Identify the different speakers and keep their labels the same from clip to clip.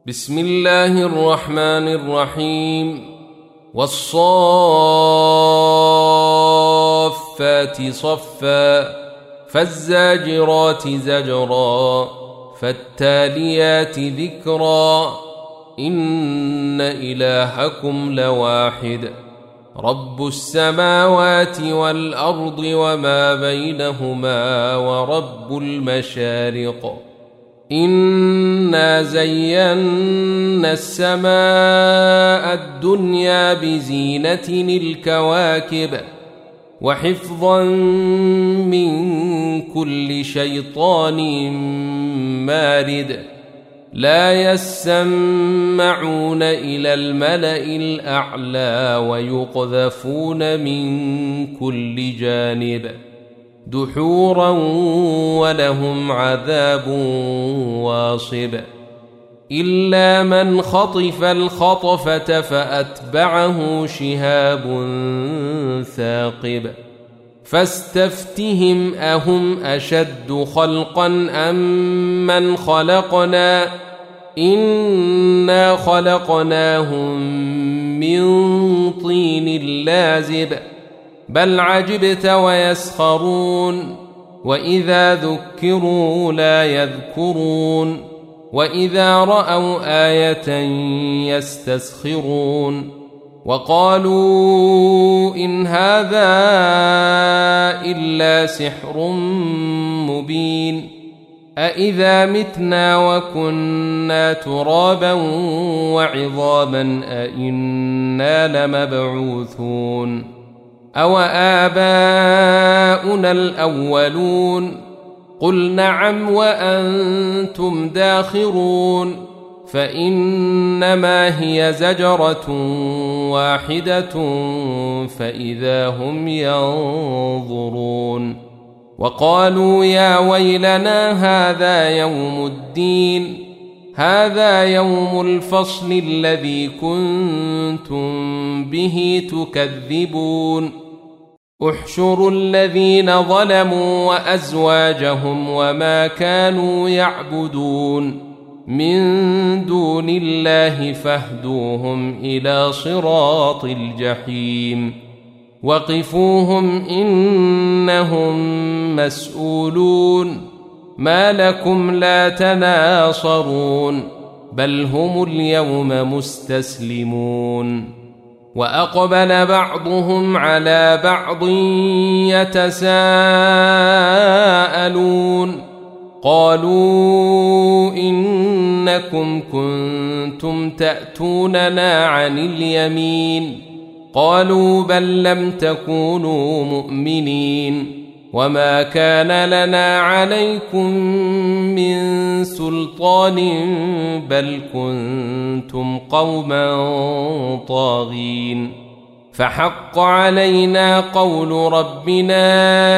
Speaker 1: بسم الله الرحمن الرحيم والصافات صفا فالزاجرات زجرا فالتاليات ذكرا إن إلهكم لواحد رب السماوات والأرض وما بينهما ورب المشارق إنا زينا السماء الدنيا بزينة الكواكب وحفظا من كل شيطان مارد لا يسمعون إلى الملأ الأعلى ويقذفون من كل جانب دحورا ولهم عذاب واصب إلا من خطف الخطفة فأتبعه شهاب ثاقب فاستفتهم أهم أشد خلقا أم من خلقنا إنا خلقناهم من طين لازب بل عجبت ويسخرون وإذا ذكروا لا يذكرون وإذا رأوا آية يستسخرون وقالوا إن هذا إلا سحر مبين أإذا متنا وكنا ترابا وعظاما أإنا لمبعوثون أو آباؤنا الأولون قل نعم وأنتم داخرون فإنما هي زجرة واحدة فإذا هم ينظرون وقالوا يا ويلنا هذا يوم الدين هذا يوم الفصل الذي كنتم به تكذبون احشروا الذين ظلموا وأزواجهم وما كانوا يعبدون من دون الله فاهدوهم إلى صراط الجحيم وقفوهم إنهم مسؤولون ما لكم لا تناصرون بل هم اليوم مستسلمون وأقبل بعضهم على بعض يتساءلون قالوا إنكم كنتم تأتوننا عن اليمين قالوا بل لم تكونوا مؤمنين وما كان لنا عليكم من سلطان بل كنتم قوما طاغين فحق علينا قول ربنا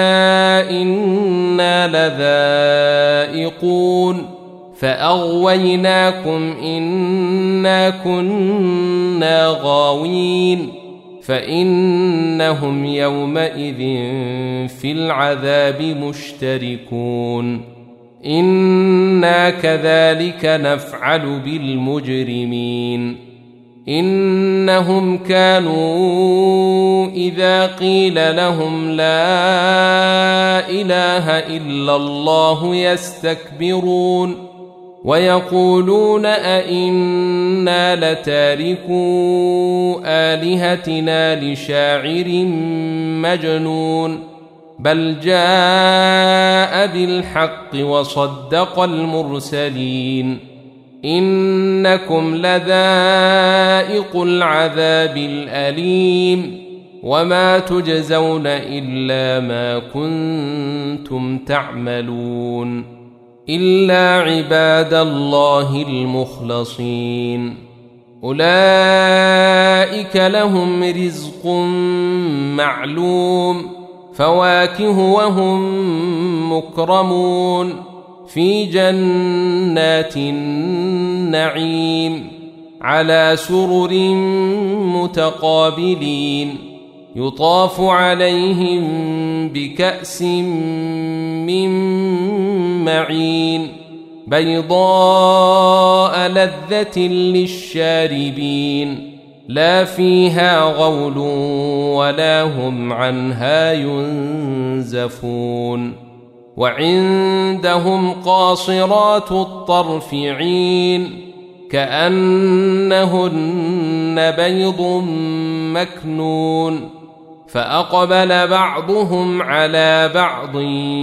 Speaker 1: إنا لذائقون فأغويناكم إنا كنا غاوين فإنهم يومئذ في العذاب مشتركون إنا كذلك نفعل بالمجرمين إنهم كانوا إذا قيل لهم لا إله إلا الله يستكبرون ويقولون أئنا لتاركو آلهتنا لشاعر مجنون بل جاء بالحق وصدق المرسلين إنكم لذائق العذاب الأليم وما تجزون إلا ما كنتم تعملون إلا عباد الله المخلصين أولئك لهم رزق معلوم فواكه وهم مكرمون في جنات النعيم على سرر متقابلين يطاف عليهم بكأس من معين بيضاء لذة للشاربين لا فيها غول ولا هم عنها ينزفون وعندهم قاصرات الطرف عين كأنهن بيض مكنون فأقبل بعضهم على بعض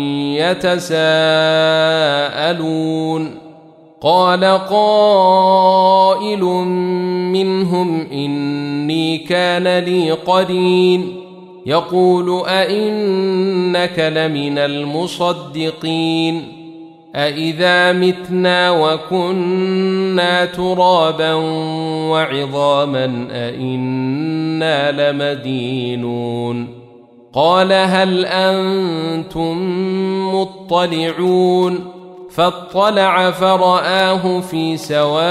Speaker 1: يتساءلون قال قائل منهم إني كان لي قرين يقول أئنك لمن المصدقين أإذا متنا وكنا ترابا وعظاما أئنا لمدينون قال هل أنتم مطلعون فاطلع فرآه في سواء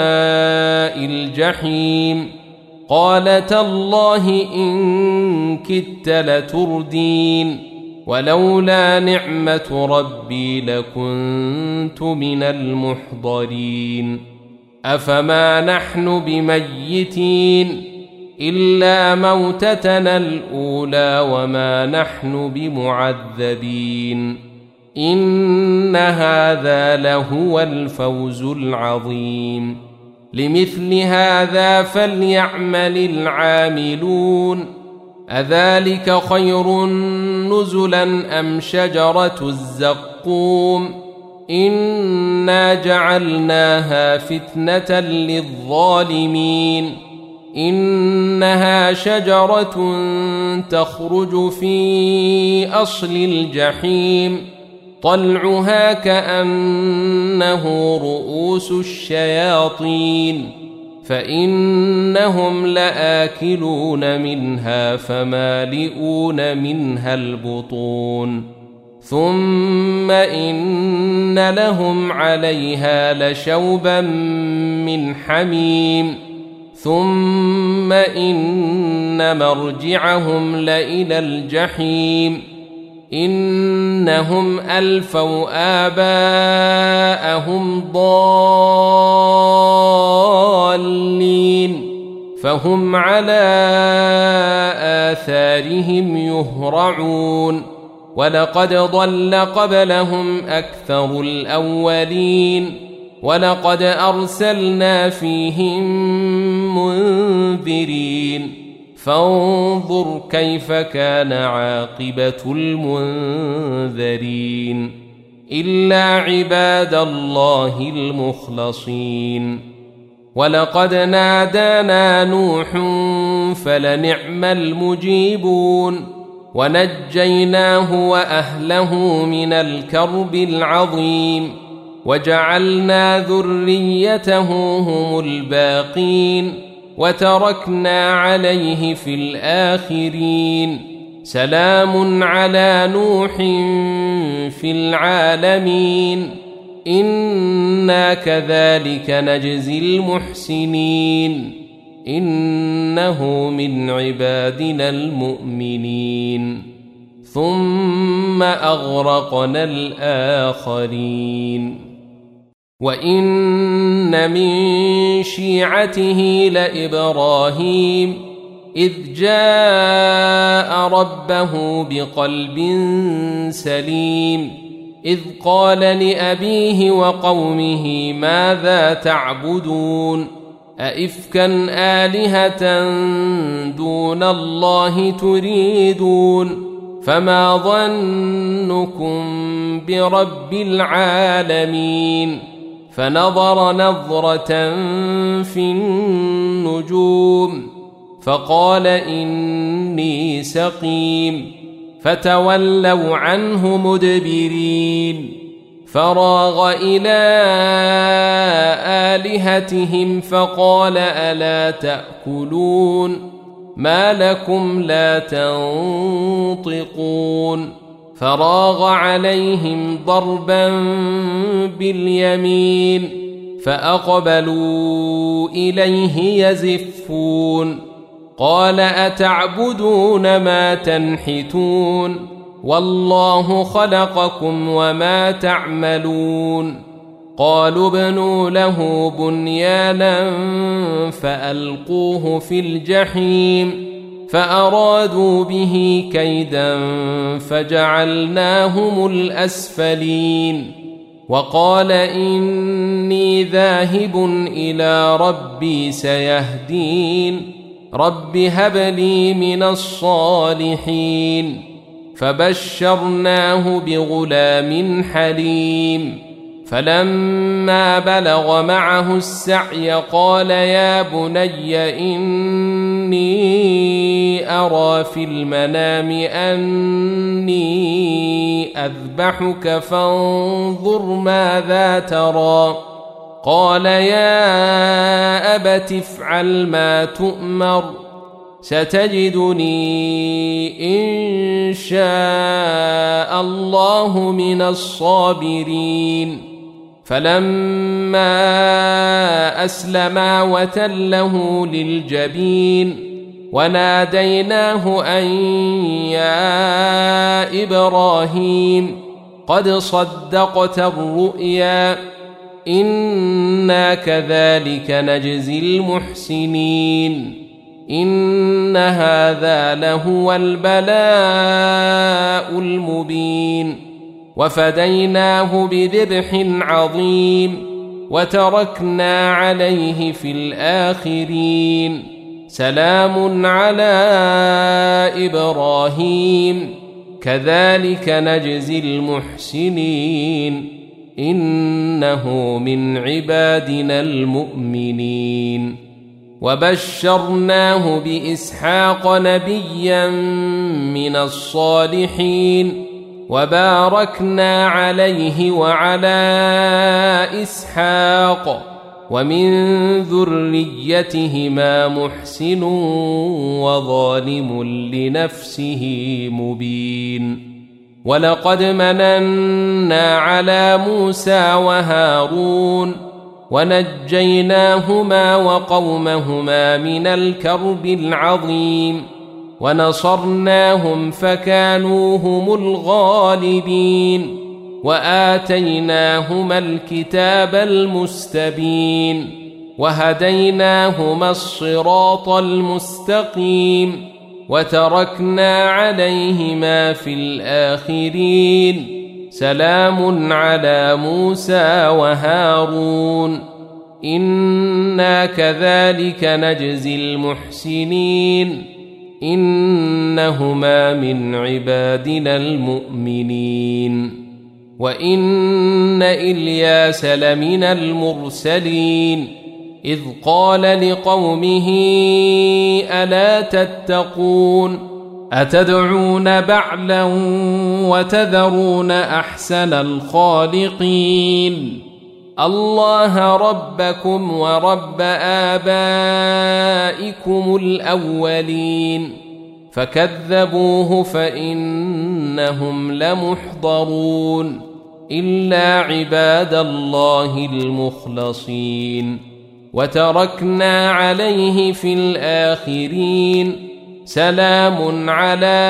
Speaker 1: الجحيم قال تالله إن كدت لتردين ولولا نعمة ربي لكنت من المحضرين أفما نحن بميتين إلا موتتنا الأولى وما نحن بمعذبين إن هذا لهو الفوز العظيم لمثل هذا فليعمل العاملون أذلك خير نزلا أم شجرة الزقوم إنا جعلناها فتنة للظالمين إنها شجرة تخرج في أصل الجحيم طلعها كأنه رؤوس الشياطين فإنهم لآكلون منها فمالئون منها البطون ثم إن لهم عليها لشوبا من حميم ثم إن مرجعهم لإلى الجحيم إنهم ألفوا آباءهم ضالين فهم على آثارهم يهرعون ولقد ضل قبلهم أكثر الأولين ولقد أرسلنا فيهم منذرين فانظر كيف كان عاقبة المنذرين إلا عباد الله المخلصين ولقد نادانا نوح فلنعم المجيبون ونجيناه وأهله من الكرب العظيم وجعلنا ذريته هم الباقين وتركنا عليه في الآخرين سلام على نوح في العالمين إنا كذلك نجزي المحسنين إنه من عبادنا المؤمنين ثم أغرقنا الآخرين وإن من شيعته لإبراهيم إذ جاء ربه بقلب سليم إذ قال لأبيه وقومه ماذا تعبدون أئفكا آلهة دون الله تريدون فما ظنكم برب العالمين فنظر نظرة في النجوم فقال إني سقيم فتولوا عنه مدبرين فراغ إلى آلهتهم فقال ألا تأكلون ما لكم لا تنطقون فراغ عليهم ضربا باليمين فأقبلوا إليه يزفون قال أتعبدون ما تنحتون والله خلقكم وما تعملون قالوا ابنوا له بنيانا فألقوه في الجحيم فأرادوا به كيدا فجعلناهم الأسفلين وقال إني ذاهب إلى ربي سيهدين رب هب لي من الصالحين فبشرناه بغلام حليم فلما بلغ معه السعي قال يا بني إني أرى في المنام أني أذبحك فانظر ماذا ترى قال يا أبت افعل ما تؤمر ستجدني إن شاء الله من الصابرين فلما أسلما وتله للجبين وناديناه أن يا إبراهيم قد صدقت الرؤيا إنا كذلك نجزي المحسنين إن هذا لهو البلاء المبين وفديناه بذبح عظيم وتركنا عليه في الآخرين سلام على إبراهيم كذلك نجزي المحسنين إنه من عبادنا المؤمنين وبشرناه بإسحاق نبيا من الصالحين وباركنا عليه وعلى إسحاق ومن ذريتهما محسن وظالم لنفسه مبين ولقد مننا على موسى وهارون ونجيناهما وقومهما من الكرب العظيم ونصرناهم فكانوا هم الغالبين وآتيناهما الكتاب المستبين وهديناهما الصراط المستقيم وتركنا عليهما في الآخرين سلام على موسى وهارون إنا كذلك نجزي المحسنين إنهما من عبادنا المؤمنين وإن إلياس لمن المرسلين إذ قال لقومه ألا تتقون أتدعون بعلا وتذرون أحسن الخالقين الله ربكم ورب آبائكم الأولين فكذبوه فإنهم لمحضرون إلا عباد الله المخلصين وتركنا عليه في الآخرين سلام على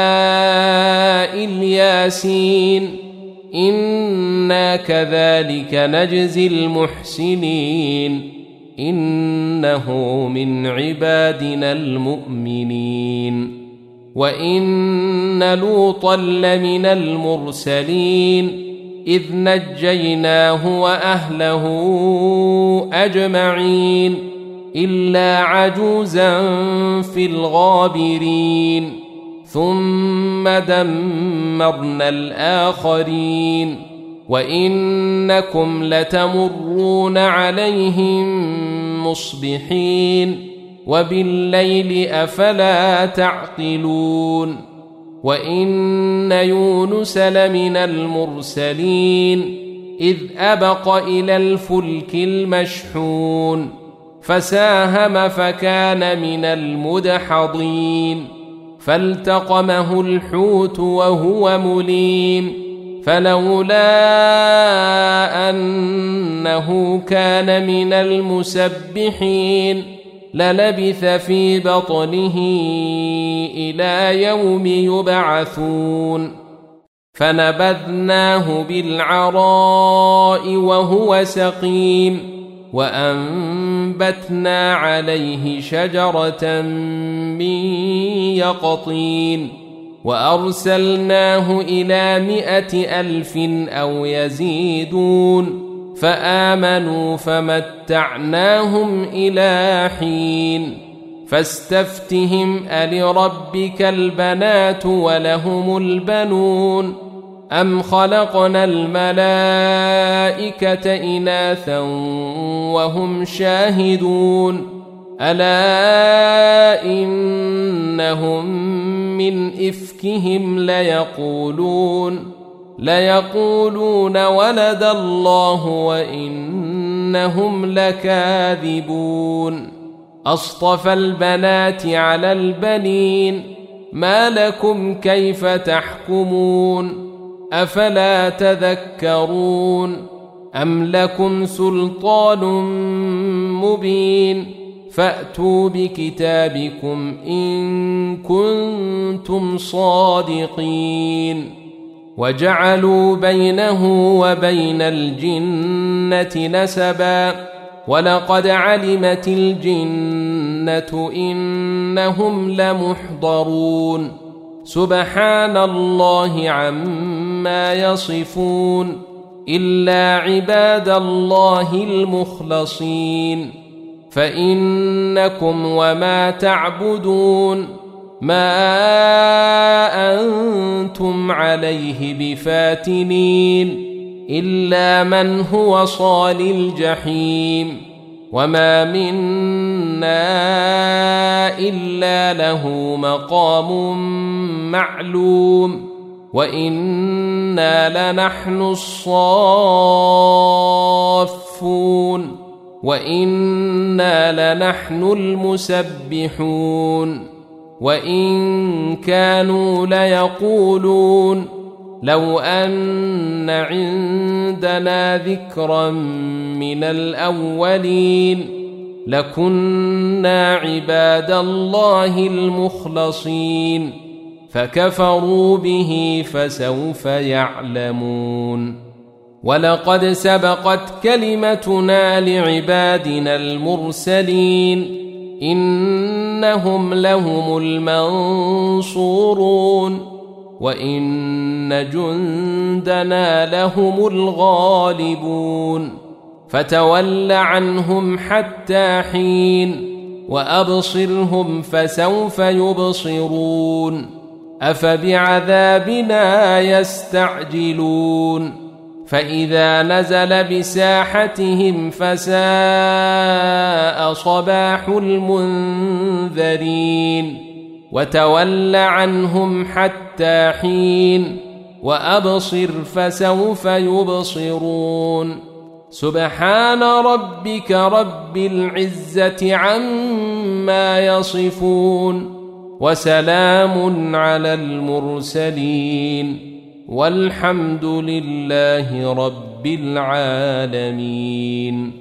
Speaker 1: الياسين إنا كذلك نجزي المحسنين إنه من عبادنا المؤمنين وإن لوطا لمن المرسلين إذ نجيناه وأهله أجمعين إلا عجوزا في الغابرين ثم دمرنا الآخرين وإنكم لتمرون عليهم مصبحين وبالليل أفلا تعقلون وإن يونس لمن المرسلين إذ أبق إلى الفلك المشحون فساهم فكان من المدحضين فالتقمه الحوت وهو مليم فلولا أنه كان من المسبحين للبث في بطنه إلى يوم يبعثون فنبذناه بالعراء وهو سقيم وأنبتنا عليه شجرة من يقطين وأرسلناه إلى 100,000 أو يزيدون فآمنوا فمتعناهم إلى حين فاستفتهم ألربك البنات ولهم البنون أم خلقنا الملائكة إناثا وهم شاهدون ألا إنهم من إفكهم ليقولون ولد الله وإنهم لكاذبون أصطفى البنات على البنين ما لكم كيف تحكمون أفلا تذكرون أم لكم سلطان مبين فأتوا بكتابكم إن كنتم صادقين وجعلوا بينه وبين الجنة نسبا ولقد علمت الجنة إنهم لمحضرون سبحان الله عما يصفون إلا عباد الله المخلصين فإنكم وما تعبدون ما أنتم عليه بفاتنين إلا من هو صال الجحيم وما منا إلا له مقام معلوم وإنا لنحن الصافون وإنا لنحن المسبحون وإن كانوا ليقولون لو أن عندنا ذكرا من الأولين لكنا عباد الله المخلصين فكفروا به فسوف يعلمون ولقد سبقت كلمتنا لعبادنا المرسلين إنهم لهم المنصورون وإن جندنا لهم الغالبون فتول عنهم حتى حين وأبصرهم فسوف يبصرون أفبعذابنا يستعجلون فإذا نزل بساحتهم فساء صباح المنذرين وتول عنهم حتى حين وأبصر فسوف يبصرون سبحان ربك رب العزة عما يصفون وسلام على المرسلين والحمد لله رب العالمين.